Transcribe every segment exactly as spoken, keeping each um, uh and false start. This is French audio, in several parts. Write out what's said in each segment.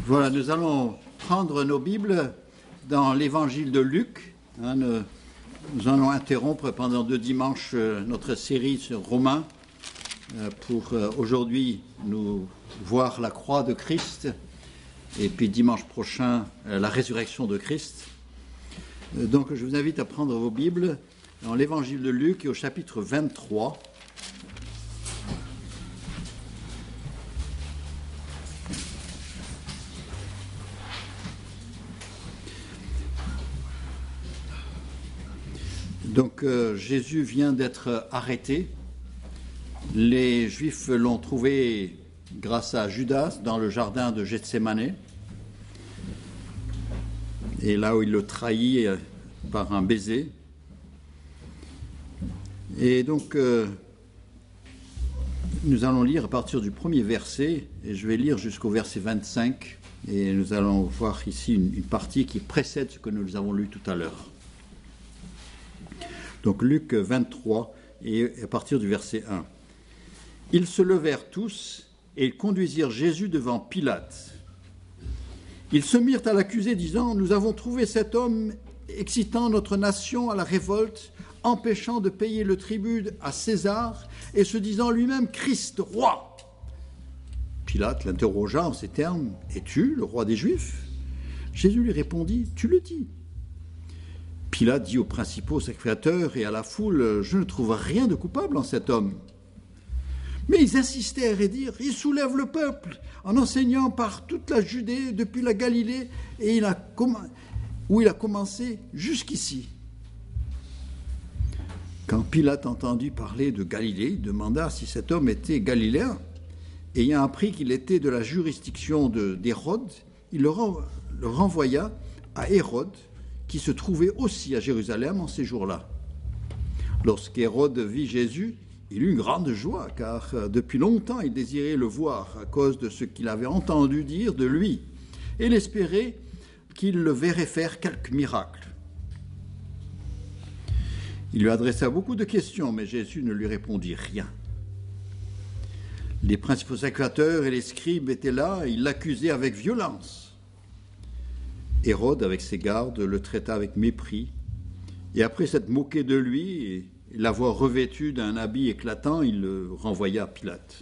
Voilà, nous allons prendre nos Bibles dans l'évangile de Luc. Hein, nous, nous allons interrompre pendant deux dimanches euh, notre série sur Romains euh, pour euh, aujourd'hui nous voir la croix de Christ et puis dimanche prochain euh, la résurrection de Christ. Euh, donc je vous invite à prendre vos Bibles dans l'évangile de Luc et au chapitre vingt-trois. Donc euh, Jésus vient d'être arrêté. Les Juifs l'ont trouvé grâce à Judas dans le jardin de Gethsémanée. Et là où il le trahit par un baiser. Et donc euh, nous allons lire à partir du premier verset, et je vais lire jusqu'au verset vingt-cinq, et nous allons voir ici une, une partie qui précède ce que nous avons lu tout à l'heure. Donc Luc vingt-trois, et à partir du verset un. Ils se levèrent tous et ils conduisirent Jésus devant Pilate. Ils se mirent à l'accuser, disant « Nous avons trouvé cet homme excitant notre nation à la révolte, empêchant de payer le tribut à César et se disant lui-même Christ, roi. » Pilate l'interrogea en ces termes « Es-tu le roi des Juifs ?» Jésus lui répondit « Tu le dis. » Pilate dit aux principaux sacrificateurs et à la foule « Je ne trouve rien de coupable en cet homme. » Mais ils insistèrent et dirent « Il soulève le peuple en enseignant par toute la Judée depuis la Galilée et il a comm- où il a commencé jusqu'ici. » Quand Pilate entendit parler de Galilée, il demanda si cet homme était galiléen. Ayant appris qu'il était de la juridiction de, d'Hérode, il le, ren- le renvoya à Hérode, qui se trouvait aussi à Jérusalem en ces jours-là. Lorsqu'Hérode vit Jésus, il eut une grande joie, car depuis longtemps il désirait le voir à cause de ce qu'il avait entendu dire de lui, et il espérait qu'il le verrait faire quelque miracle. Il lui adressa beaucoup de questions, mais Jésus ne lui répondit rien. Les principaux sacrificateurs et les scribes étaient là, et ils l'accusaient avec violence. Hérode, avec ses gardes, le traita avec mépris, et après s'être moqué de lui et l'avoir revêtu d'un habit éclatant, il le renvoya à Pilate.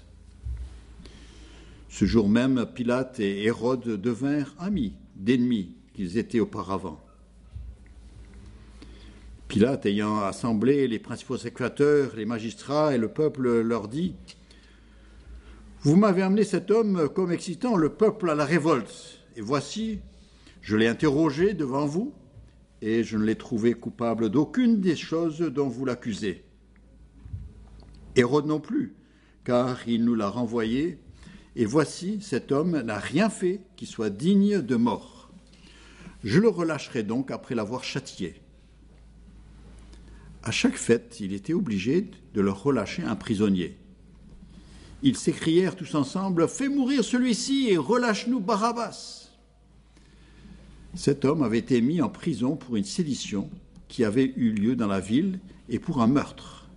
Ce jour même, Pilate et Hérode devinrent amis d'ennemis qu'ils étaient auparavant. Pilate, ayant assemblé les principaux sacrificateurs, les magistrats et le peuple, leur dit « Vous m'avez amené cet homme comme excitant le peuple à la révolte, et voici, je l'ai interrogé devant vous, et je ne l'ai trouvé coupable d'aucune des choses dont vous l'accusez. Hérode non plus, car il nous l'a renvoyé, et voici, cet homme n'a rien fait qui soit digne de mort. Je le relâcherai donc après l'avoir châtié. » À chaque fête, il était obligé de leur relâcher un prisonnier. Ils s'écrièrent tous ensemble « Fais mourir celui-ci et relâche-nous Barabbas !» Cet homme avait été mis en prison pour une sédition qui avait eu lieu dans la ville et pour un meurtre.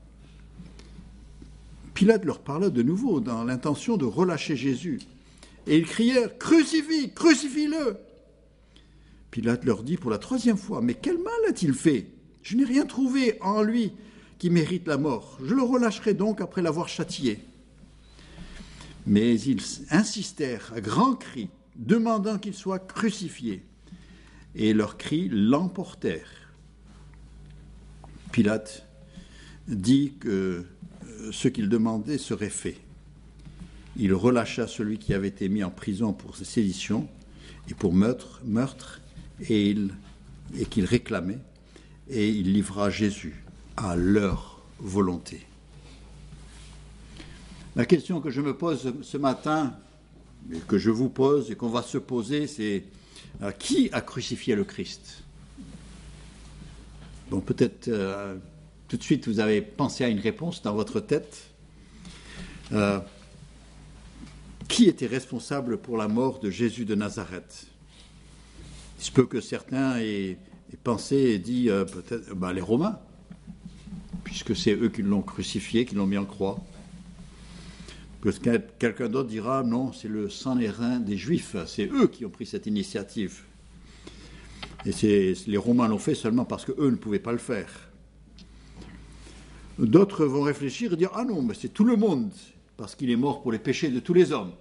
Pilate leur parla de nouveau dans l'intention de relâcher Jésus. Et ils crièrent « Crucifie, crucifie-le » Pilate leur dit pour la troisième fois « Mais quel mal a-t-il fait ? Je n'ai rien trouvé en lui qui mérite la mort. Je le relâcherai donc après l'avoir châtié. » Mais ils insistèrent à grands cris, demandant qu'il soit crucifié. Et leurs cris l'emportèrent. Pilate dit que ce qu'il demandait serait fait. Il relâcha celui qui avait été mis en prison pour sédition et pour meurtre, meurtre et, il, et qu'il réclamait, et il livra Jésus à leur volonté. La question que je me pose ce matin, et que je vous pose et qu'on va se poser, c'est Euh, qui a crucifié le Christ ? Bon, peut-être euh, tout de suite vous avez pensé à une réponse dans votre tête. Euh, qui était responsable pour la mort de Jésus de Nazareth ? Il se peut que certains aient, aient pensé et dit euh, peut-être bah, les Romains, puisque c'est eux qui l'ont crucifié, qui l'ont mis en croix. que quelqu'un d'autre dira non, c'est le Sanhédrin des Juifs, c'est eux qui ont pris cette initiative. Et c'est, les Romains l'ont fait seulement parce qu'eux ne pouvaient pas le faire. D'autres vont réfléchir et dire ah non, mais c'est tout le monde, parce qu'il est mort pour les péchés de tous les hommes.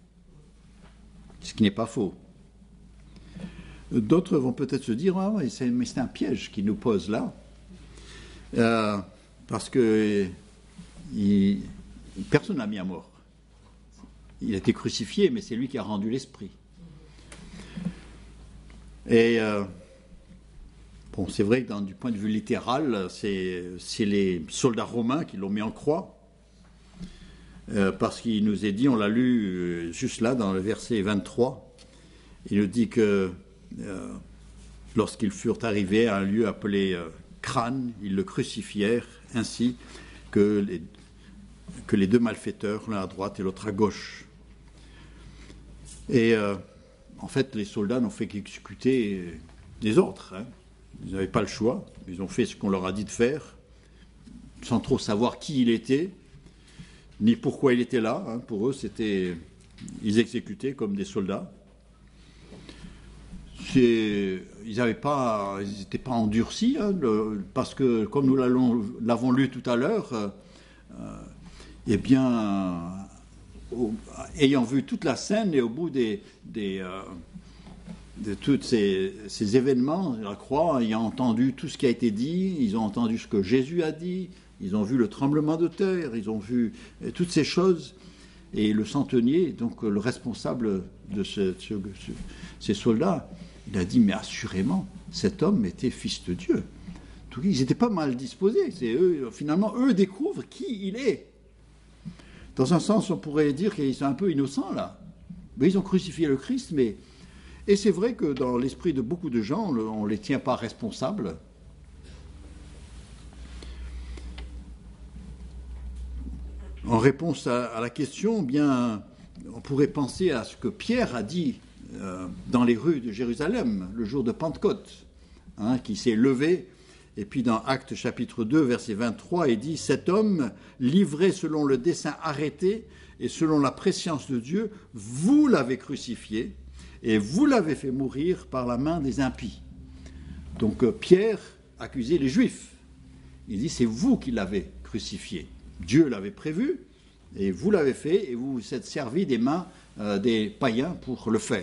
Ce qui n'est pas faux. D'autres vont peut-être se dire ah, mais, c'est, mais c'est un piège qu'il nous pose là, euh, parce que il, personne ne l'a mis à mort. Il a été crucifié, mais c'est lui qui a rendu l'esprit. Et euh, bon, c'est vrai que dans, du point de vue littéral, c'est, c'est les soldats romains qui l'ont mis en croix, euh, parce qu'il nous est dit, on l'a lu euh, juste là dans le verset vingt-trois, il nous dit que euh, lorsqu'ils furent arrivés à un lieu appelé euh, Crâne, ils le crucifièrent ainsi que les, que les deux malfaiteurs, l'un à droite et l'autre à gauche. Et euh, en fait, les soldats n'ont fait qu'exécuter des ordres. Hein. Ils n'avaient pas le choix. Ils ont fait ce qu'on leur a dit de faire, sans trop savoir qui il était, ni pourquoi il était là. Hein. Pour eux, c'était, ils exécutaient comme des soldats. C'est, ils n'avaient pas, ils n'étaient pas endurcis, hein, le, parce que, comme nous l'avons, l'avons lu tout à l'heure, euh, eh bien, au, ayant vu toute la scène et au bout des, des, euh, de tous ces, ces événements, la croix, ayant entendu tout ce qui a été dit, ils ont entendu ce que Jésus a dit, ils ont vu le tremblement de terre, ils ont vu toutes ces choses, et le centenier, donc le responsable de ce, ce, ce, ces soldats, il a dit, mais assurément, cet homme était fils de Dieu. Tout, ils n'étaient pas mal disposés. C'est eux, finalement, eux découvrent qui il est. Dans un sens, on pourrait dire qu'ils sont un peu innocents, là. Mais ils ont crucifié le Christ, mais... Et c'est vrai que dans l'esprit de beaucoup de gens, on ne les tient pas responsables. En réponse à, à la question, bien, on pourrait penser à ce que Pierre a dit euh, dans les rues de Jérusalem, le jour de Pentecôte, hein, qui s'est levé. Et puis dans Actes chapitre deux, verset vingt-trois, il dit « Cet homme, livré selon le dessein arrêté et selon la prescience de Dieu, vous l'avez crucifié et vous l'avez fait mourir par la main des impies. » Donc euh, Pierre accusait les Juifs. Il dit « C'est vous qui l'avez crucifié. Dieu l'avait prévu et vous l'avez fait et vous vous êtes servi des mains euh, des païens pour le faire. »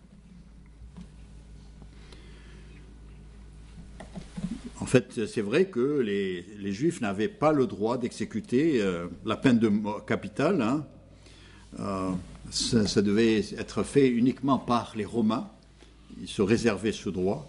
En fait, c'est vrai que les, les Juifs n'avaient pas le droit d'exécuter euh, la peine de mort capitale. Hein. Euh, ça, ça devait être fait uniquement par les Romains. Ils se réservaient ce droit.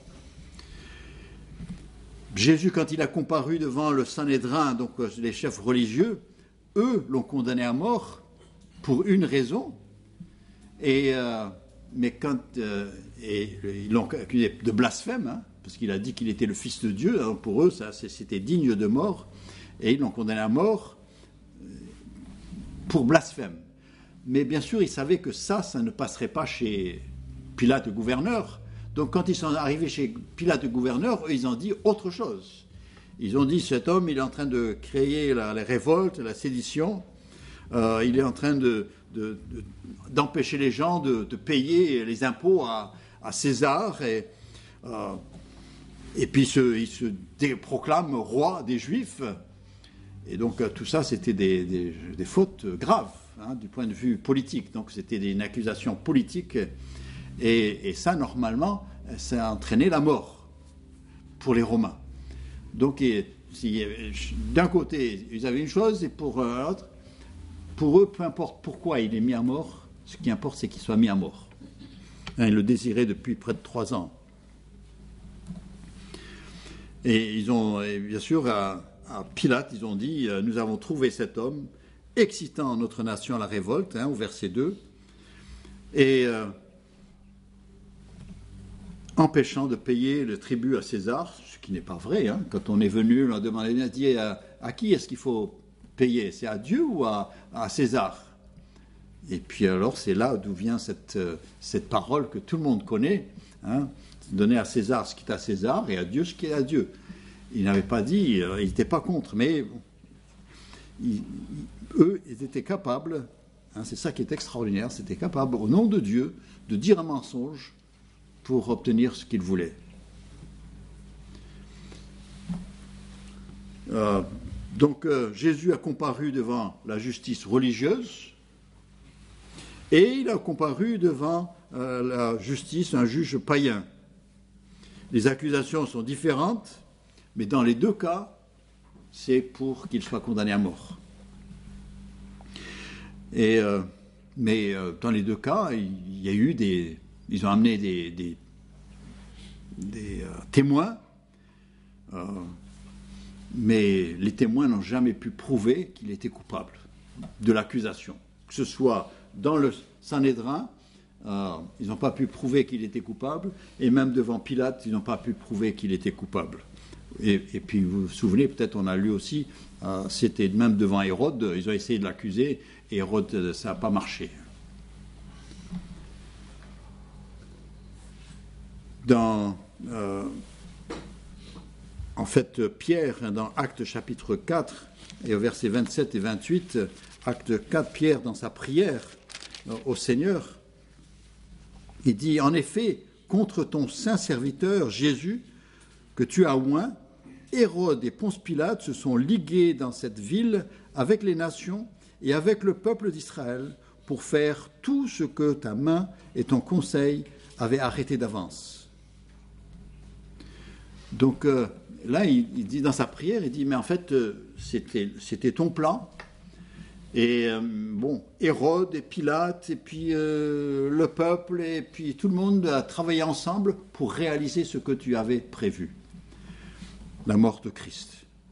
Jésus, quand il a comparu devant le Sanhédrin, donc les chefs religieux, eux l'ont condamné à mort pour une raison. Et, euh, mais quand euh, et, ils l'ont accusé de blasphème, hein, parce qu'il a dit qu'il était le Fils de Dieu, alors pour eux, ça, c'était digne de mort, et ils l'ont condamné à mort pour blasphème. Mais bien sûr, ils savaient que ça, ça ne passerait pas chez Pilate, le gouverneur. Donc quand ils sont arrivés chez Pilate, le gouverneur, eux, ils ont dit autre chose. Ils ont dit, cet homme, il est en train de créer la, la révolte, la sédition, euh, il est en train de, de, de, d'empêcher les gens de, de payer les impôts à, à César, et... Euh, Et puis se, il se dé- proclame roi des Juifs. Et donc tout ça, c'était des, des, des fautes graves, hein, du point de vue politique. Donc c'était une accusation politique. Et, et ça, normalement, ça a entraîné la mort pour les Romains. Donc et, si, d'un côté, ils avaient une chose, et pour l'autre, pour eux, peu importe pourquoi il est mis à mort, ce qui importe, c'est qu'il soit mis à mort. Hein, ils le désiraient depuis près de trois ans. Et ils ont, et bien sûr, à, à Pilate, ils ont dit, euh, nous avons trouvé cet homme excitant notre nation à la révolte, hein, au verset deux, et euh, empêchant de payer le tribut à César, ce qui n'est pas vrai. Hein. Quand on est venu, on a demandé, on a dit, à, à qui est-ce qu'il faut payer ? C'est à Dieu ou à, à César ? Et puis alors, c'est là d'où vient cette, cette parole que tout le monde connaît, hein. Donner à César ce qui est à César et à Dieu ce qui est à Dieu. Il n'avait pas dit, il n'était pas contre, mais ils, eux, ils étaient capables Hein, c'est ça qui est extraordinaire. C'était capable, au nom de Dieu, de dire un mensonge pour obtenir ce qu'il voulait. Euh, donc euh, Jésus a comparu devant la justice religieuse et il a comparu devant euh, la justice, un juge païen. Les accusations sont différentes, mais dans les deux cas, c'est pour qu'il soit condamné à mort. Et, euh, mais euh, dans les deux cas, il y a eu des... Ils ont amené des, des, des euh, témoins, euh, mais les témoins n'ont jamais pu prouver qu'il était coupable de l'accusation. Que ce soit dans le Sanhédrin, euh, ils n'ont pas pu prouver qu'il était coupable, et même devant Pilate, ils n'ont pas pu prouver qu'il était coupable. Et, et puis vous vous souvenez, peut-être on a lu aussi, euh, c'était même devant Hérode, ils ont essayé de l'accuser, et Hérode, ça n'a pas marché. Dans, euh, en fait, Pierre, dans Actes chapitre quatre, et au verset vingt-sept et vingt-huit, Acte quatre, Pierre, dans sa prière euh, au Seigneur, il dit, en effet, contre ton saint serviteur Jésus, que tu as oint, Hérode et Ponce Pilate se sont ligués dans cette ville avec les nations et avec le peuple d'Israël pour faire tout ce que ta main et ton conseil avaient arrêté d'avance. Donc euh, là, il, il dit dans sa prière, il dit, mais en fait, euh, c'était, c'était ton plan. Et euh, bon, Hérode et Pilate, et puis euh, le peuple, et puis tout le monde a travaillé ensemble pour réaliser ce que tu avais prévu. La mort de Christ.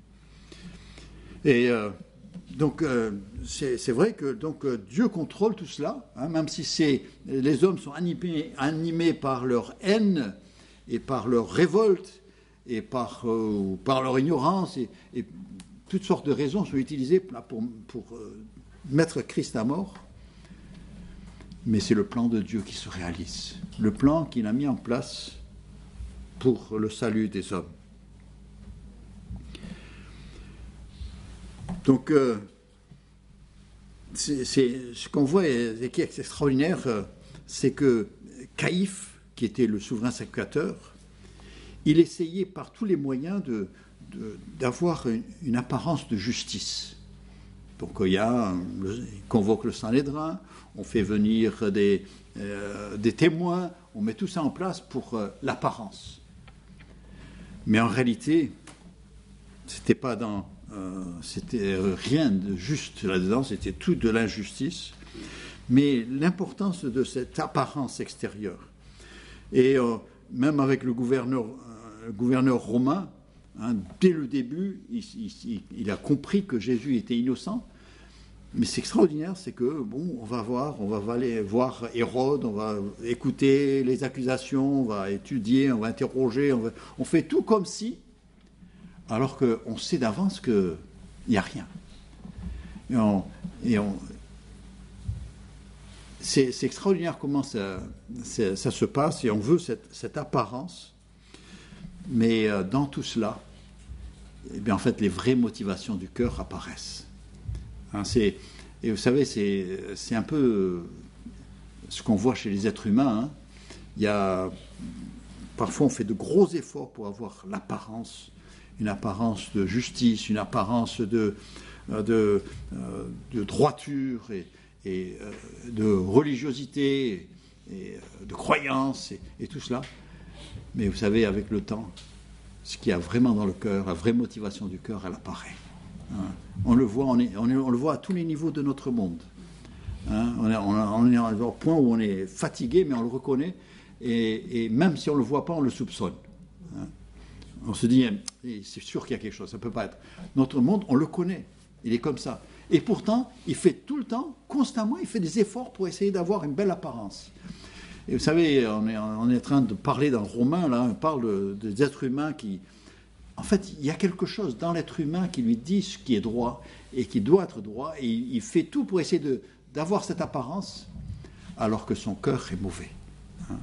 Et euh, donc, euh, c'est, c'est vrai que donc, euh, Dieu contrôle tout cela, hein, même si c'est, les hommes sont animés, animés par leur haine et par leur révolte et par, euh, par leur ignorance, et, et toutes sortes de raisons sont utilisées pour, pour euh, mettre Christ à mort. Mais c'est le plan de Dieu qui se réalise, le plan qu'il a mis en place pour le salut des hommes. Donc, euh, c'est, c'est, ce qu'on voit et qui est extraordinaire, euh, c'est que Caïphe, qui était le souverain sacrificateur, il essayait par tous les moyens de, de, d'avoir une, une apparence de justice. Donc, il, y a, il convoque le Sanhédrin, on fait venir des, euh, des témoins, on met tout ça en place pour euh, l'apparence. Mais en réalité, c'était pas dans... Euh, c'était rien de juste là-dedans, c'était tout de l'injustice, mais l'importance de cette apparence extérieure. Et euh, même avec le gouverneur, euh, le gouverneur romain, hein, dès le début, il, il, il a compris que Jésus était innocent. Mais c'est extraordinaire, c'est que, bon, on va voir, on va aller voir Hérode, on va écouter les accusations, on va étudier, on va interroger, on, va, on fait tout comme si, alors qu'on sait d'avance qu'il n'y a rien. Et on, et on, c'est, c'est extraordinaire comment ça, ça, ça se passe, et on veut cette, cette apparence, mais dans tout cela, eh bien, en fait, les vraies motivations du cœur apparaissent. Hein, c'est, et vous savez, c'est, c'est un peu ce qu'on voit chez les êtres humains. Hein. Il y a, parfois, on fait de gros efforts pour avoir l'apparence, une apparence de justice, une apparence de, de, de droiture et, et de religiosité et de croyance et, et tout cela. Mais vous savez, avec le temps, ce qu'il y a vraiment dans le cœur, la vraie motivation du cœur, elle apparaît. Hein. On le voit, on, est, on, est, on le voit à tous les niveaux de notre monde. Hein. On, est, on est au point où on est fatigué, mais on le reconnaît, et, et même si on ne le voit pas, on le soupçonne. Hein. On se dit, c'est sûr qu'il y a quelque chose, ça ne peut pas être. Notre monde, on le connaît, il est comme ça. Et pourtant, il fait tout le temps, constamment, il fait des efforts pour essayer d'avoir une belle apparence. Et vous savez, on est, on est en train de parler dans Romains, là, on parle de, des êtres humains qui... En fait, il y a quelque chose dans l'être humain qui lui dit ce qui est droit et qui doit être droit, et il, il fait tout pour essayer de, d'avoir cette apparence, alors que son cœur est mauvais. Hein.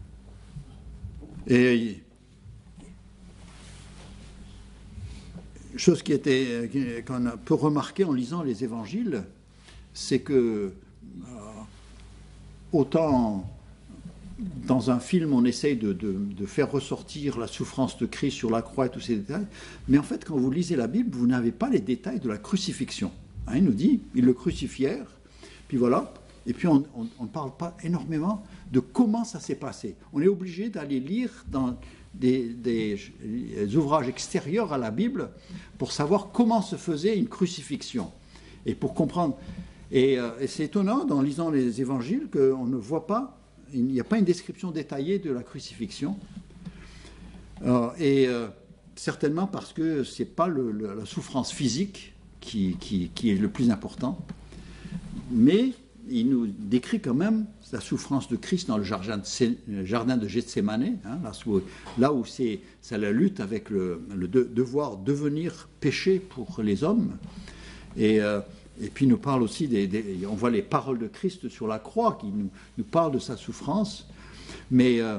Et chose qui était, qu'on peut remarquer en lisant les évangiles, c'est que euh, autant dans un film on essaye de, de, de faire ressortir la souffrance de Christ sur la croix et tous ces détails, mais en fait quand vous lisez la Bible, vous n'avez pas les détails de la crucifixion. Hein, il nous dit, ils le crucifièrent, puis voilà, et puis on ne parle pas énormément de comment ça s'est passé. On est obligé d'aller lire dans des, des, des ouvrages extérieurs à la Bible pour savoir comment se faisait une crucifixion, et pour comprendre. Et, euh, et c'est étonnant, en lisant les évangiles, qu'on ne voit pas, il n'y a pas une description détaillée de la crucifixion. Euh, et euh, certainement parce que ce n'est pas le, le, la souffrance physique qui, qui, qui est le plus important, mais il nous décrit quand même la souffrance de Christ dans le jardin de, jardin de Gethsémane, hein, là où, là où c'est, c'est la lutte avec le, le de, devoir devenir péché pour les hommes. Et, euh, et puis il nous parle aussi, des, des, on voit les paroles de Christ sur la croix qui nous, nous parlent de sa souffrance. Mais euh,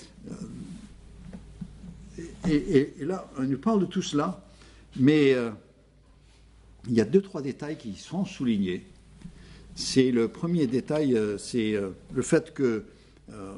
et, et, et là, on nous parle de tout cela, mais euh, il y a deux, trois détails qui sont soulignés. C'est le premier détail, c'est le fait que euh,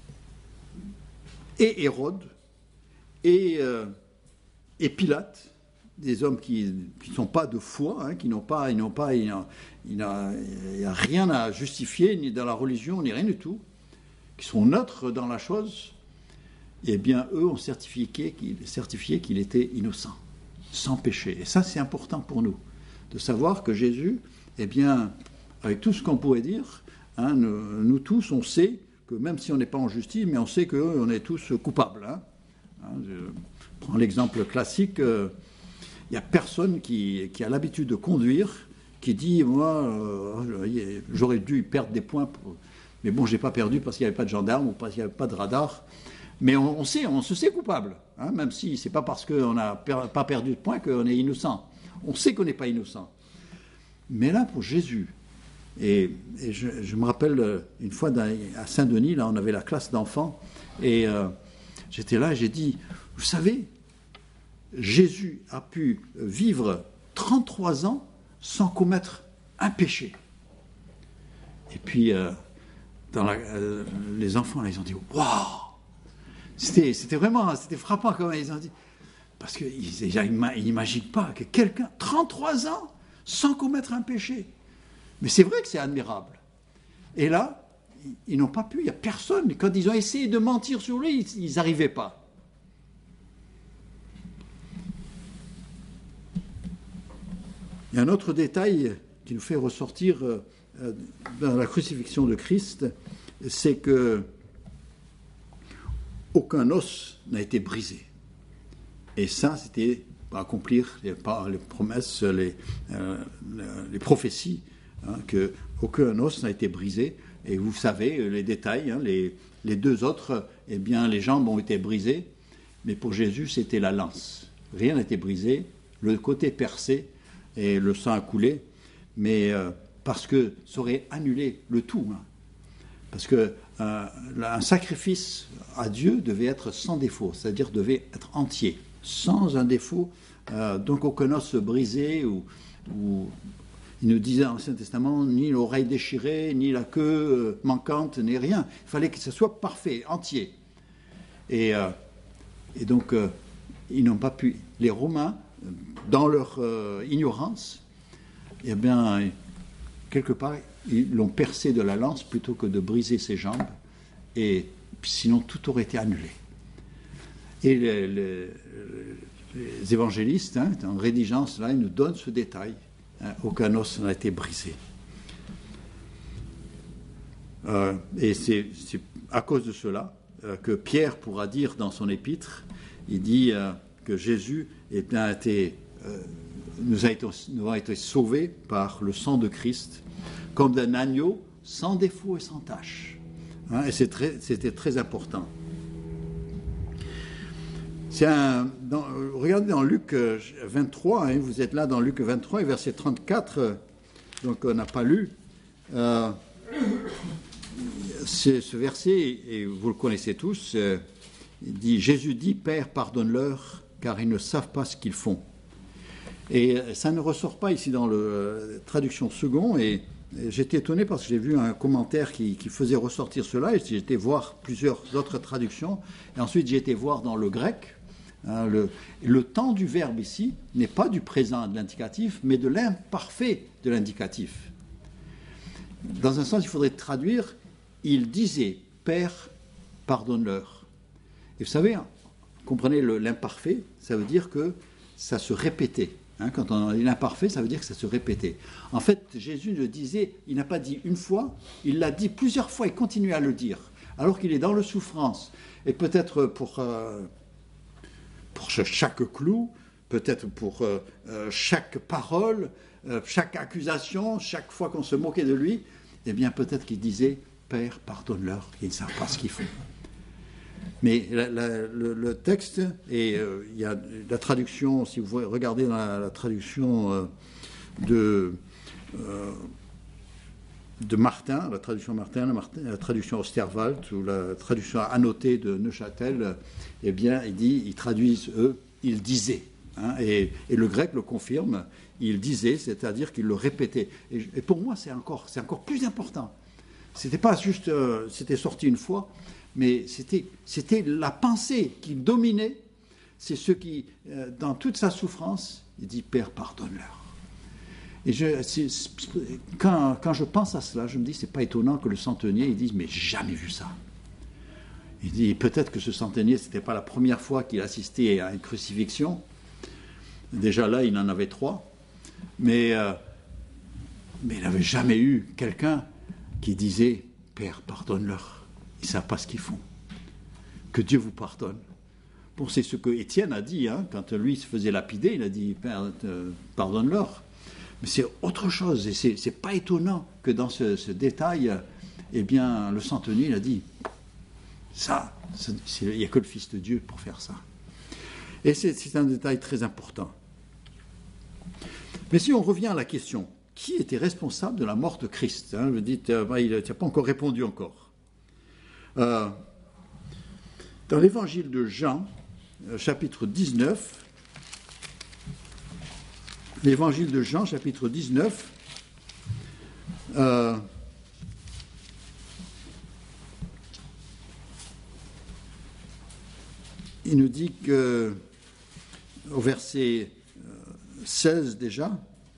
et Hérode et, euh, et Pilate, des hommes qui ne sont pas de foi, hein, qui n'ont pas, ils n'ont pas, il n'y a, a rien à justifier ni dans la religion ni rien du tout, qui sont neutres dans la chose, eh bien eux ont certifié qu'il, certifié qu'il était innocent, sans péché. Et ça c'est important pour nous de savoir que Jésus, eh bien avec tout ce qu'on pourrait dire, hein, nous, nous tous, on sait que même si on n'est pas en justice, mais on sait qu'on est tous coupables. Hein. Hein, je prends l'exemple classique, il euh, n'y a personne qui, qui a l'habitude de conduire, qui dit, moi, euh, j'aurais dû perdre des points, pour... mais bon, je n'ai pas perdu parce qu'il n'y avait pas de gendarme ou parce qu'il n'y avait pas de radar. Mais on, on sait, on se sait coupable, hein, même si ce n'est pas parce qu'on n'a per, pas perdu de points qu'on est innocent. On sait qu'on n'est pas innocent. Mais là, pour Jésus, Et, et je, je me rappelle une fois à Saint-Denis, là on avait la classe d'enfants, et euh, j'étais là et j'ai dit, vous savez, Jésus a pu vivre trente-trois ans sans commettre un péché. Et puis euh, dans la, euh, les enfants là, ils ont dit, waouh, c'était, c'était vraiment, c'était frappant quand même. Ils ont dit, parce qu'ils n'imaginent pas que quelqu'un, trente-trois ans sans commettre un péché. Mais c'est vrai que c'est admirable. Et là, ils n'ont pas pu, il n'y a personne. Quand ils ont essayé de mentir sur lui, ils n'arrivaient pas. Il y a un autre détail qui nous fait ressortir dans la crucifixion de Christ, c'est que aucun os n'a été brisé. Et ça, c'était pour accomplir les, les promesses, les, euh, les prophéties, Hein, qu'aucun os n'a été brisé, et vous savez les détails, hein, les, les deux autres, eh bien les jambes ont été brisées, mais pour Jésus c'était la lance, rien n'a été brisé, le côté percé et le sang a coulé, mais euh, parce que ça aurait annulé le tout, hein, parce que euh, un sacrifice à Dieu devait être sans défaut, c'est-à-dire devait être entier, sans un défaut, euh, donc aucun os brisé ou, ou il nous disait dans l'Ancien Testament, ni l'oreille déchirée, ni la queue manquante, ni rien. Il fallait que ce soit parfait, entier. Et, euh, et donc, euh, ils n'ont pas pu. Les Romains, dans leur euh, ignorance, eh bien, quelque part, ils l'ont percé de la lance plutôt que de briser ses jambes. Et sinon, tout aurait été annulé. Et les, les, les évangélistes, hein, en rédigeant cela, ils nous donnent ce détail. Aucun os n'a été brisé. Euh, et c'est, c'est à cause de cela euh, que Pierre pourra dire dans son épître, il dit euh, que Jésus est, a été, euh, nous, a été, nous a été sauvés par le sang de Christ, comme d'un agneau sans défaut et sans tache. Hein, et c'est très, c'était très important. C'est un, dans, regardez dans Luc vingt-trois, hein, vous êtes là dans Luc vingt-trois, et verset trente-quatre, donc on n'a pas lu. Euh, c'est, ce verset, et vous le connaissez tous, euh, il dit, Jésus dit, Père, pardonne-leur, car ils ne savent pas ce qu'ils font. Et ça ne ressort pas ici dans la traduction second, et j'étais étonné parce que j'ai vu un commentaire qui, qui faisait ressortir cela, et j'ai été voir plusieurs autres traductions, et ensuite j'ai été voir dans le grec. Hein, le, le temps du verbe ici n'est pas du présent de l'indicatif, mais de l'imparfait de l'indicatif. Dans un sens, il faudrait traduire « il disait, Père, pardonne-leur ». Et vous savez, comprenez le, l'imparfait, ça veut dire que ça se répétait. Hein, quand on dit l'imparfait, ça veut dire que ça se répétait. En fait, Jésus le disait, il n'a pas dit une fois, il l'a dit plusieurs fois, il continue à le dire, alors qu'il est dans la souffrance. Et peut-être pour... Euh, pour chaque clou, peut-être pour euh, chaque parole, euh, chaque accusation, chaque fois qu'on se moquait de lui, eh bien peut-être qu'il disait « Père, pardonne-leur, ils ne savent pas ce qu'ils font ». Mais la, la, le, le texte, et euh, il y a la traduction, si vous regardez dans la, la traduction euh, de, euh, de Martin, la traduction Martin, la, Martin, la traduction Osterwald, ou la traduction annotée de Neuchâtel, eh bien, il dit, ils traduisent, eux, ils disaient. Hein, et, et le grec le confirme, il disait, c'est-à-dire qu'il le répétait. Et, et pour moi, c'est encore, c'est encore plus important. C'était pas juste, euh, c'était sorti une fois, mais c'était, c'était la pensée qui dominait. C'est ce qui, euh, dans toute sa souffrance, il dit, Père, pardonne-leur. Et je, c'est, c'est, quand, quand je pense à cela, je me dis, c'est pas étonnant que le centenier, il dise, mais j'ai jamais vu ça. Il dit, peut-être que ce centenier, ce n'était pas la première fois qu'il assistait à une crucifixion. Déjà là, il en avait trois. Mais, euh, mais il n'avait jamais eu quelqu'un qui disait, Père, pardonne-leur. Ils ne savent pas ce qu'ils font. Que Dieu vous pardonne. Bon, c'est ce que Étienne a dit, hein, quand lui se faisait lapider, il a dit, Père, euh, pardonne-leur. Mais c'est autre chose, et c'est, c'est pas étonnant que dans ce, ce détail, eh bien, le centenier, il a dit, ça, c'est, c'est, il n'y a que le Fils de Dieu pour faire ça. Et c'est, c'est un détail très important. Mais si on revient à la question, qui était responsable de la mort de Christ, hein, vous dites, euh, bah, il n'a pas encore répondu encore. Euh, dans l'évangile de Jean, chapitre dix-neuf, l'évangile de Jean, chapitre dix-neuf, euh, il nous dit que, au verset seize déjà,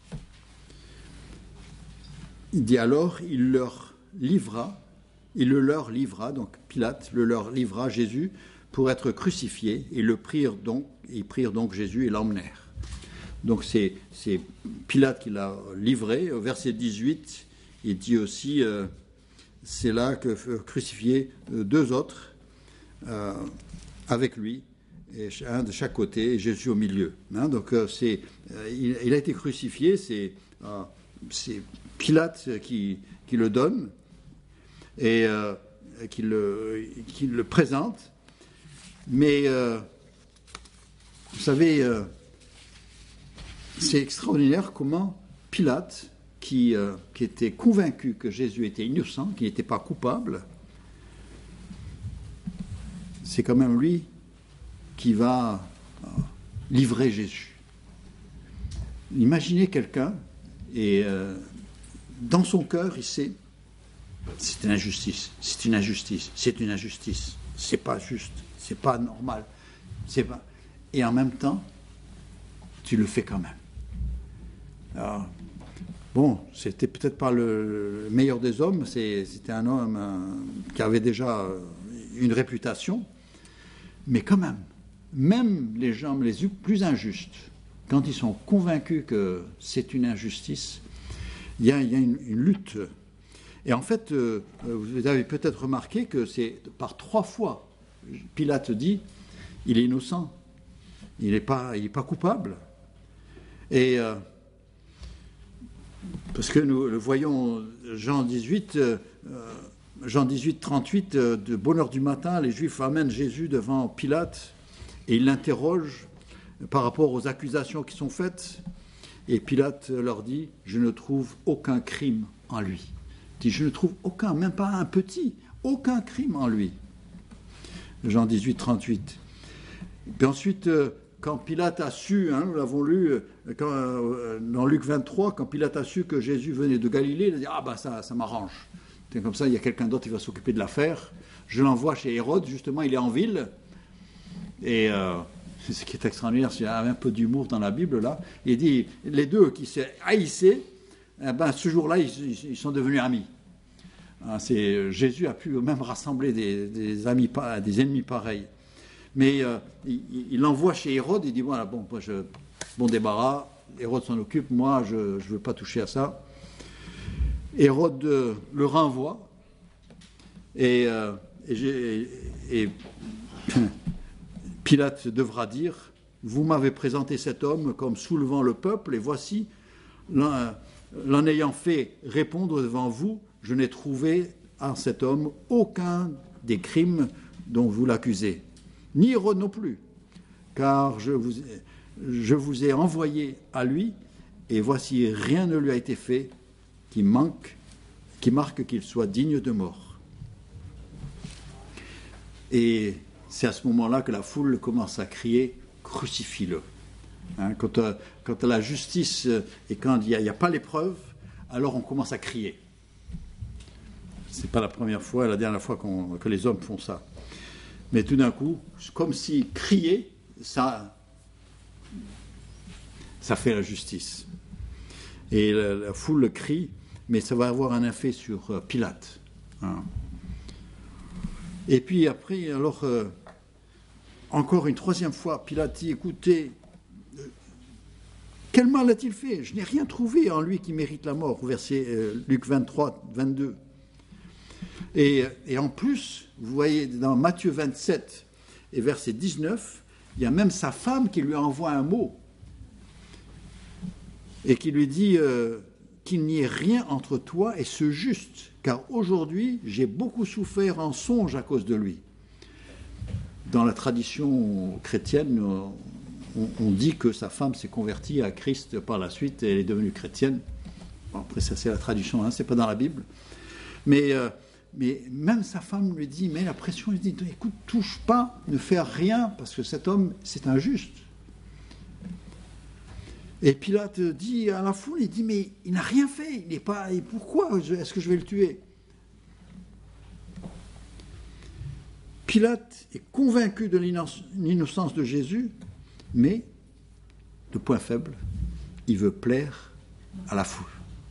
il dit alors, il leur livra, il le leur livra, donc Pilate le leur livra Jésus pour être crucifié, et le prirent donc, ils prirent donc Jésus et l'emmenèrent. Donc c'est, c'est Pilate qui l'a livré. Au verset dix-huit, il dit aussi, euh, c'est là que furent crucifiés deux autres euh, avec lui, et un de chaque côté, et Jésus au milieu. Hein, donc euh, c'est, euh, il, il a été crucifié, c'est, euh, c'est Pilate qui, qui le donne et euh, qui, le, qui le présente. Mais euh, vous savez, euh, c'est extraordinaire comment Pilate, qui, euh, qui était convaincu que Jésus était innocent, qu'il n'était pas coupable, c'est quand même lui qui va euh, livrer Jésus. Imaginez quelqu'un, et euh, dans son cœur, il sait, c'est une injustice, c'est une injustice, c'est une injustice, c'est pas juste, c'est pas normal, c'est pas... Et en même temps, tu le fais quand même. Alors, bon, c'était peut-être pas le meilleur des hommes, c'est, c'était un homme euh, qui avait déjà une réputation, mais quand même, même les gens les plus injustes, quand ils sont convaincus que c'est une injustice, il y a, il y a une, une lutte. Et en fait, euh, vous avez peut-être remarqué que c'est par trois fois, Pilate dit, il est innocent, il n'est pas, il est pas coupable. Et euh, parce que nous le voyons, Jean dix-huit, euh, Jean dix-huit, trente-huit, euh, de bonne heure du matin, les Juifs amènent Jésus devant Pilate et ils l'interrogent par rapport aux accusations qui sont faites. Et Pilate leur dit, je ne trouve aucun crime en lui. Il dit, je ne trouve aucun, même pas un petit, aucun crime en lui. Jean dix-huit, trente-huit. Puis ensuite, euh, quand Pilate a su, hein, nous l'avons lu quand, euh, dans Luc vingt-trois, quand Pilate a su que Jésus venait de Galilée, il a dit « Ah ben ça, ça m'arrange. C'est comme ça, il y a quelqu'un d'autre qui va s'occuper de l'affaire. Je l'envoie chez Hérode, justement, il est en ville. » Et euh, ce qui est extraordinaire, c'est qu'il y a un peu d'humour dans la Bible, là. Il dit, les deux qui se haïssaient, eh ben, ce jour-là, ils, ils sont devenus amis. Hein, c'est, Jésus a pu même rassembler des, des, amis, des ennemis pareils. Mais euh, il, il l'envoie chez Hérode, il dit, voilà, bon, moi, je, bon débarras, Hérode s'en occupe, moi, je ne veux pas toucher à ça. Hérode euh, le renvoie, et, euh, et, et Pilate devra dire, vous m'avez présenté cet homme comme soulevant le peuple, et voici, l'en, l'en ayant fait répondre devant vous, je n'ai trouvé en cet homme aucun des crimes dont vous l'accusez. Ni Hérode non plus, car je vous, ai, je vous ai envoyé à lui, et voici rien ne lui a été fait qui manque, qui marque qu'il soit digne de mort. Et c'est à ce moment-là que la foule commence à crier « Crucifie-le ». Hein, quand, euh, quand la justice et quand il n'y a, a pas l'épreuve, alors on commence à crier. Ce n'est pas la première fois, la dernière fois qu'on, que les hommes font ça. Mais tout d'un coup, comme si crier, ça, ça fait la justice. Et la, la foule crie, mais ça va avoir un effet sur euh, Pilate. Hein. Et puis après, alors, euh, encore une troisième fois, Pilate dit, écoutez, euh, quel mal a-t-il fait? Je n'ai rien trouvé en lui qui mérite la mort, verset euh, Luc vingt-trois, vingt-deux. Et, et en plus, vous voyez, dans Matthieu vingt-sept et verset dix-neuf, il y a même sa femme qui lui envoie un mot et qui lui dit euh, qu'il n'y ait rien entre toi et ce juste, car aujourd'hui, j'ai beaucoup souffert en songe à cause de lui. Dans la tradition chrétienne, on, on dit que sa femme s'est convertie à Christ par la suite et elle est devenue chrétienne. Bon, après, ça, c'est la tradition, hein, c'est pas dans la Bible. Mais... Euh, Mais même sa femme lui dit, mais la pression, il dit, écoute, touche pas, ne fais rien, parce que cet homme, c'est injuste. Et Pilate dit à la foule, il dit, mais il n'a rien fait, il n'est pas, et pourquoi est-ce que je vais le tuer? Pilate est convaincu de l'innocence de Jésus, mais, le point faible, il veut plaire à la foule.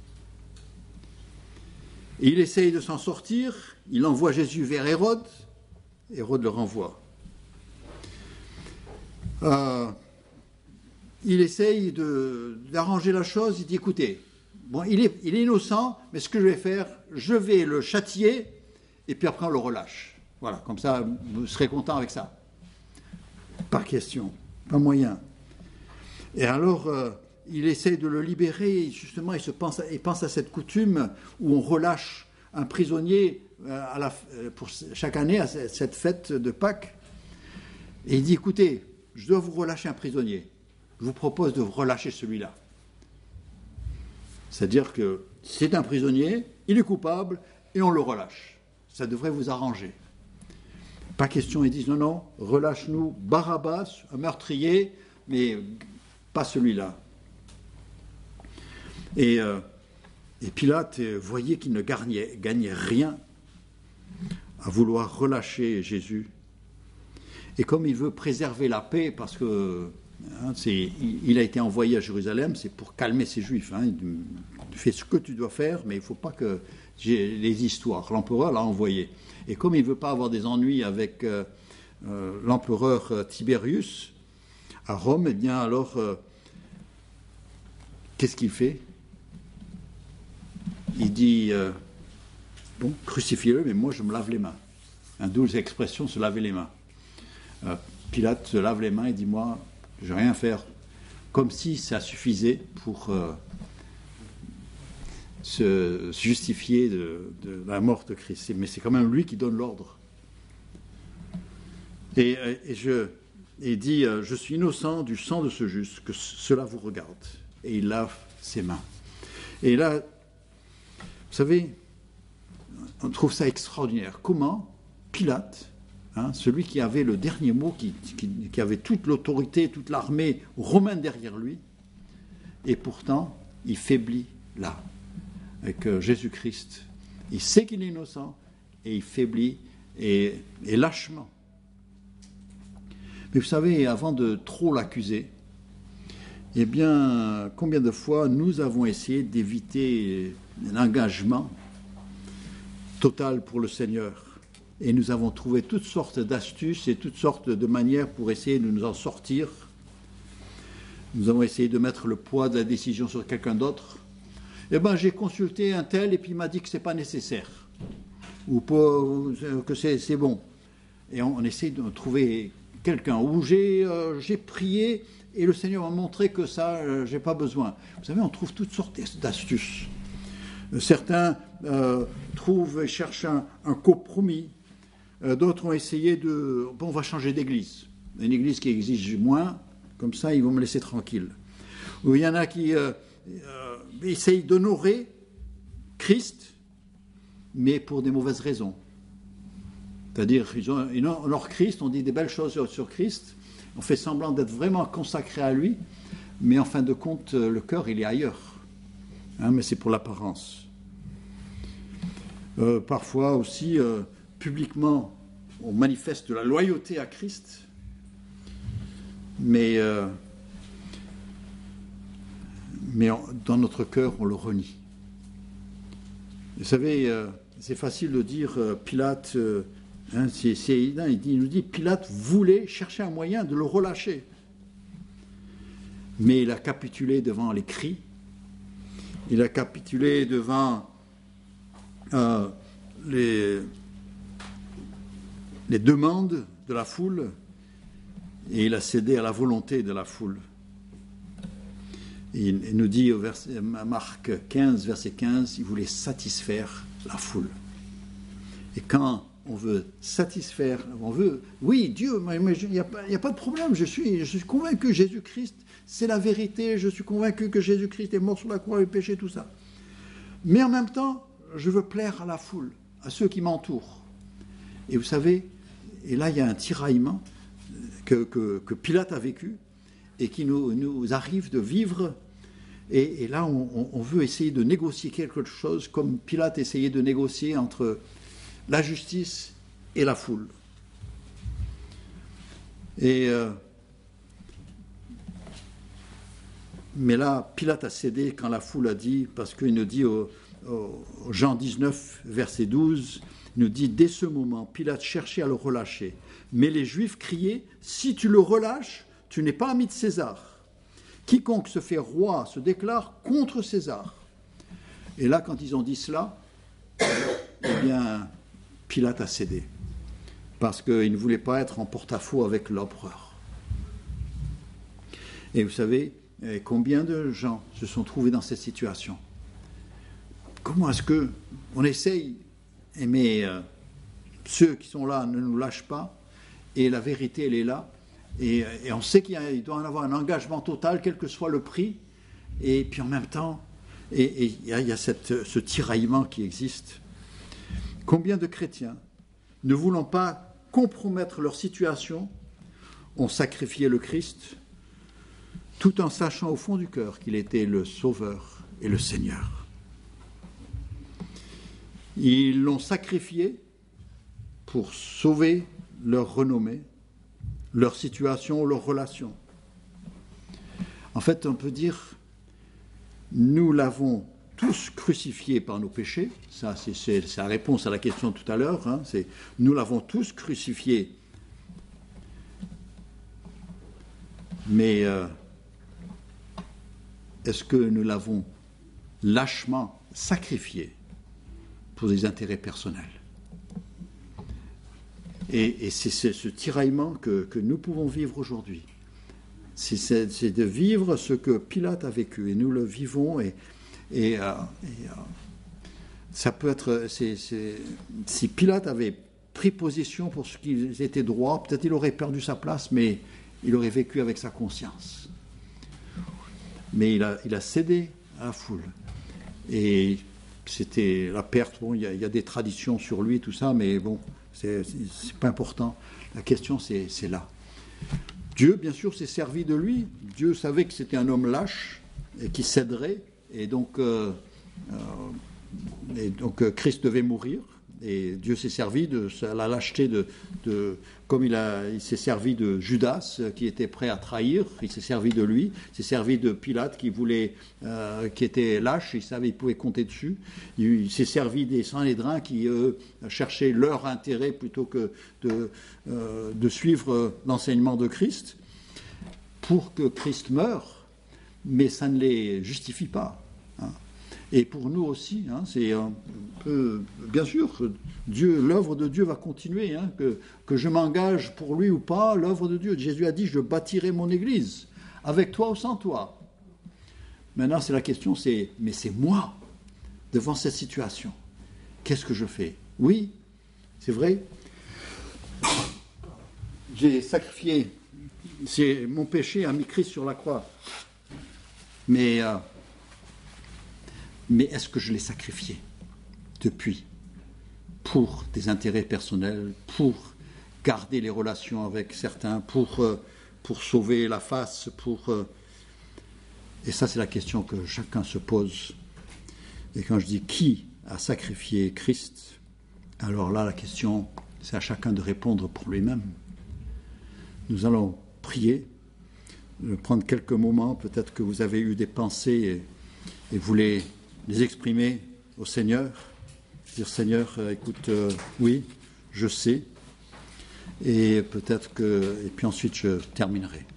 Et il essaye de s'en sortir, il envoie Jésus vers Hérode, Hérode le renvoie. Euh, il essaye de, d'arranger la chose, il dit, écoutez, bon, il est, il est innocent, mais ce que je vais faire, je vais le châtier, et puis après on le relâche. Voilà, comme ça, vous serez content avec ça. Pas question, pas moyen. Et alors... Euh, il essaie de le libérer, et justement, il, se pense, il pense à cette coutume où on relâche un prisonnier à la, pour chaque année à cette fête de Pâques. Et il dit, écoutez, je dois vous relâcher un prisonnier. Je vous propose de relâcher celui-là. C'est-à-dire que c'est un prisonnier, il est coupable, et on le relâche. Ça devrait vous arranger. Pas question, ils disent, non, non, relâche-nous Barabbas, un meurtrier, mais pas celui-là. Et, euh, et Pilate voyait qu'il ne gagnait, gagnait rien à vouloir relâcher Jésus. Et comme il veut préserver la paix, parce que hein, c'est, il a été envoyé à Jérusalem, c'est pour calmer ces Juifs. Hein, tu fais ce que tu dois faire, mais il ne faut pas que j'ai les histoires. L'empereur l'a envoyé. Et comme il ne veut pas avoir des ennuis avec euh, euh, l'empereur euh, Tibérius à Rome, eh bien alors, euh, qu'est-ce qu'il fait? Il dit, euh, bon, crucifiez-le, mais moi je me lave les mains. Un douce expression, se laver les mains. Euh, Pilate se lave les mains et dit, moi, je ne vais rien faire. Comme si ça suffisait pour euh, se justifier de, de la mort de Christ. Mais c'est quand même lui qui donne l'ordre. Et, et, je, et il dit, euh, je suis innocent du sang de ce juste, que cela vous regarde. Et il lave ses mains. Et là, vous savez, on trouve ça extraordinaire. Comment Pilate hein, celui qui avait le dernier mot, qui, qui, qui avait toute l'autorité, toute l'armée romaine derrière lui, et pourtant, il faiblit là, avec euh, Jésus-Christ. Il sait qu'il est innocent, et il faiblit, et, et lâchement. Mais vous savez, avant de trop l'accuser, eh bien, combien de fois nous avons essayé d'éviter l'engagement total pour le Seigneur. Et nous avons trouvé toutes sortes d'astuces et toutes sortes de manières pour essayer de nous en sortir. Nous avons essayé de mettre le poids de la décision sur quelqu'un d'autre. Eh bien, j'ai consulté un tel et puis il m'a dit que ce n'est pas nécessaire. Ou pas, que c'est, c'est bon. Et on, on essaie de trouver quelqu'un où j'ai, euh, j'ai prié et le Seigneur m'a montré que ça, euh, je n'ai pas besoin. Vous savez, on trouve toutes sortes d'astuces. Certains euh, trouvent et cherchent un, un compromis. Euh, d'autres ont essayé de... Bon, on va changer d'église. Une église qui exige moins, comme ça, ils vont me laisser tranquille. Ou il y en a qui euh, euh, essayent d'honorer Christ, mais pour des mauvaises raisons. C'est-à-dire, ils ont, ils ont leur Christ, on dit des belles choses sur, sur Christ, on fait semblant d'être vraiment consacré à lui, mais en fin de compte, le cœur, il est ailleurs. Hein, mais c'est pour l'apparence. Euh, parfois aussi, euh, publiquement, on manifeste de la loyauté à Christ, mais, euh, mais on, dans notre cœur, on le renie. Vous savez, euh, c'est facile de dire euh, Pilate... Euh, Hein, c'est, c'est, il, il nous dit Pilate voulait chercher un moyen de le relâcher. Mais il a capitulé devant les cris, il a capitulé devant euh, les, les demandes de la foule, et il a cédé à la volonté de la foule. Et il, il nous dit au verset, Marc quinze, verset quinze, il voulait satisfaire la foule. Et quand on veut satisfaire, on veut, oui, Dieu, mais il n'y a, a pas de problème, je suis, je suis convaincu que Jésus-Christ, c'est la vérité, je suis convaincu que Jésus-Christ est mort sur la croix, le péché, tout ça. Mais en même temps, je veux plaire à la foule, à ceux qui m'entourent. Et vous savez, et là, il y a un tiraillement que, que, que Pilate a vécu et qui nous, nous arrive de vivre. Et, et là, on, on veut essayer de négocier quelque chose, comme Pilate essayait de négocier entre la justice et la foule. Et euh, mais là, Pilate a cédé quand la foule a dit, parce qu'il nous dit au, au Jean dix-neuf, verset douze, il nous dit, dès ce moment, Pilate cherchait à le relâcher. Mais les Juifs criaient, si tu le relâches, tu n'es pas ami de César. Quiconque se fait roi se déclare contre César. Et là, quand ils ont dit cela, eh bien, Pilate a cédé, parce qu'il ne voulait pas être en porte-à-faux avec l'empereur. Et vous savez, combien de gens se sont trouvés dans cette situation? Comment est-ce qu'on essaye, mais euh, ceux qui sont là ne nous lâchent pas, et la vérité, elle est là, et, et on sait qu'il y a, il doit y avoir un engagement total, quel que soit le prix, et puis en même temps, et, et il y a, il y a cette, ce tiraillement qui existe. Combien de chrétiens, ne voulant pas compromettre leur situation, ont sacrifié le Christ, tout en sachant au fond du cœur qu'il était le Sauveur et le Seigneur. Ils l'ont sacrifié pour sauver leur renommée, leur situation, leur relation. En fait, on peut dire, nous l'avons tous crucifiés par nos péchés, ça c'est, c'est, c'est la réponse à la question tout à l'heure, hein, c'est nous l'avons tous crucifié, mais euh, est-ce que nous l'avons lâchement sacrifié pour des intérêts personnels? Et, et c'est, c'est ce tiraillement que, que nous pouvons vivre aujourd'hui. C'est, c'est, c'est de vivre ce que Pilate a vécu, et nous le vivons, et Et, euh, et euh, ça peut être, c'est, c'est, si Pilate avait pris position pour ce qui était droit, peut-être il aurait perdu sa place, mais il aurait vécu avec sa conscience. Mais il a, il a cédé à la foule. Et c'était la perte. Bon, il y, y a des traditions sur lui, tout ça, mais bon, c'est, c'est, c'est pas important. La question, c'est, c'est là. Dieu, bien sûr, s'est servi de lui. Dieu savait que c'était un homme lâche et qui céderait, et donc, euh, euh, et donc euh, Christ devait mourir. Et Dieu s'est servi de la lâcheté de, de comme il, a, il s'est servi de Judas qui était prêt à trahir, il s'est servi de lui, il s'est servi de Pilate qui voulait, euh, qui était lâche, il savait qu'il pouvait compter dessus. Il, il s'est servi des Sanhédrins qui eux, cherchaient leur intérêt plutôt que de, euh, de suivre l'enseignement de Christ pour que Christ meure, mais ça ne les justifie pas. Hein. Et pour nous aussi, hein, c'est un peu, bien sûr, Dieu, l'œuvre de Dieu va continuer, hein, que, que je m'engage pour lui ou pas, l'œuvre de Dieu. Jésus a dit, je bâtirai mon église, avec toi ou sans toi. Maintenant, c'est la question, c'est, mais c'est moi, devant cette situation, qu'est-ce que je fais? Oui, c'est vrai, j'ai sacrifié, c'est mon péché a mis Christ sur la croix, mais... Euh, Mais est-ce que je l'ai sacrifié depuis pour des intérêts personnels, pour garder les relations avec certains, pour, euh, pour sauver la face, pour... Euh... Et ça, c'est la question que chacun se pose. Et quand je dis qui a sacrifié Christ, alors là, la question, c'est à chacun de répondre pour lui-même. Nous allons prier, prendre quelques moments, peut-être que vous avez eu des pensées et, et vous les... les exprimer au Seigneur, dire Seigneur, euh, écoute, euh, oui, je sais, et peut-être que, et puis ensuite je terminerai.